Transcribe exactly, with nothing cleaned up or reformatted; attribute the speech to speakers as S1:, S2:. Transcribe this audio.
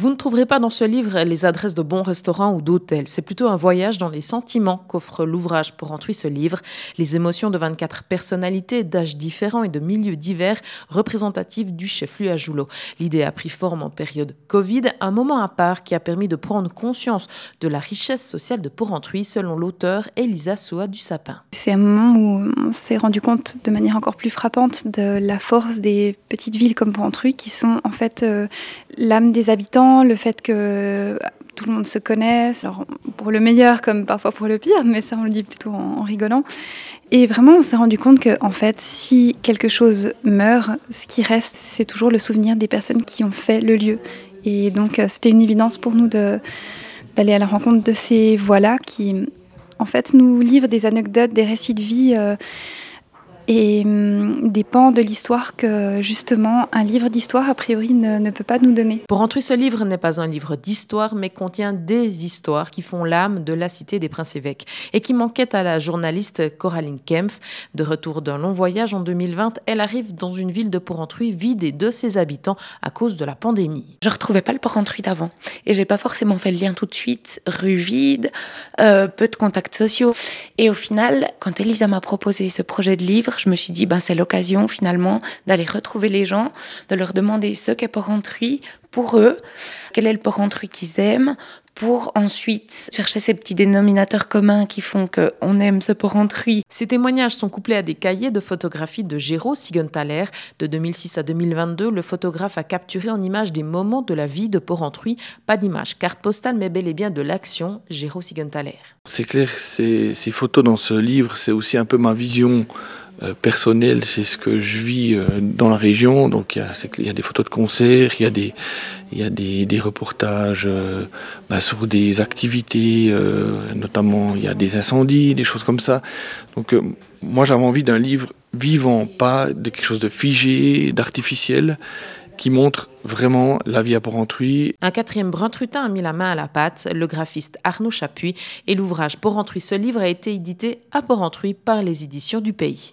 S1: Vous ne trouverez pas dans ce livre les adresses de bons restaurants ou d'hôtels. C'est plutôt un voyage dans les sentiments qu'offre l'ouvrage Porrentruy ce livre. Les émotions de vingt-quatre personnalités d'âges différents et de milieux divers représentatifs du chef-lieu à Joulot. L'idée a pris forme en période Covid, un moment à part qui a permis de prendre conscience de la richesse sociale de Porrentruy, selon l'auteur Elisa Soa du Sapin.
S2: C'est un moment où on s'est rendu compte de manière encore plus frappante de la force des petites villes comme Porrentruy qui sont en fait euh, l'âme des habitants, le fait que tout le monde se connaisse, alors pour le meilleur comme parfois pour le pire, mais ça on le dit plutôt en, en rigolant. Et vraiment on s'est rendu compte que en fait, si quelque chose meurt, ce qui reste c'est toujours le souvenir des personnes qui ont fait le lieu. Et donc c'était une évidence pour nous de, d'aller à la rencontre de ces voix-là qui en fait nous livrent des anecdotes, des récits de vie euh, et hum, des pans de l'histoire que justement un livre d'histoire a priori ne, ne peut pas nous donner.
S1: Porrentruy, ce livre n'est pas un livre d'histoire, mais contient des histoires qui font l'âme de la cité des Princes-Évêques et qui manquaient à la journaliste Coraline Kempf. De retour d'un long voyage en deux mille vingt, elle arrive dans une ville de Porrentruy vide de ses habitants à cause de la pandémie.
S3: Je ne retrouvais pas le Porrentruy d'avant et j'ai pas forcément fait le lien tout de suite. Rue vide, euh, peu de contacts sociaux. Et au final, quand Elisa m'a proposé ce projet de livre, je me suis dit, ben, c'est l'occasion finalement d'aller retrouver les gens, de leur demander ce qu'est Porrentruy pour eux, quel est le Porrentruy qu'ils aiment, pour ensuite chercher ces petits dénominateurs communs qui font qu'on aime ce Porrentruy.
S1: Ces témoignages sont couplés à des cahiers de photographie de Géraud Siegenthaler. De deux mille six à deux mille vingt-deux, le photographe a capturé en images des moments de la vie de Porrentruy. Pas d'image carte postale, mais bel et bien de l'action, Géraud Siegenthaler.
S4: C'est clair, ces, ces photos dans ce livre, c'est aussi un peu ma vision euh, personnelle, c'est ce que je vis euh, dans la région. Donc il y a, c'est, il y a des photos de concerts, il y a des, il y a des, des reportages euh, bah, sur des activités, euh, notamment il y a des incendies, des choses comme ça. Donc euh, moi j'avais envie d'un livre vivant, pas de quelque chose de figé, d'artificiel, qui montre vraiment la vie à Porrentruy.
S1: Un quatrième Bruntrutin a mis la main à la pâte, le graphiste Arnaud Chapuis, et l'ouvrage Porrentruy, ce livre a été édité à Porrentruy par les éditions du Pays.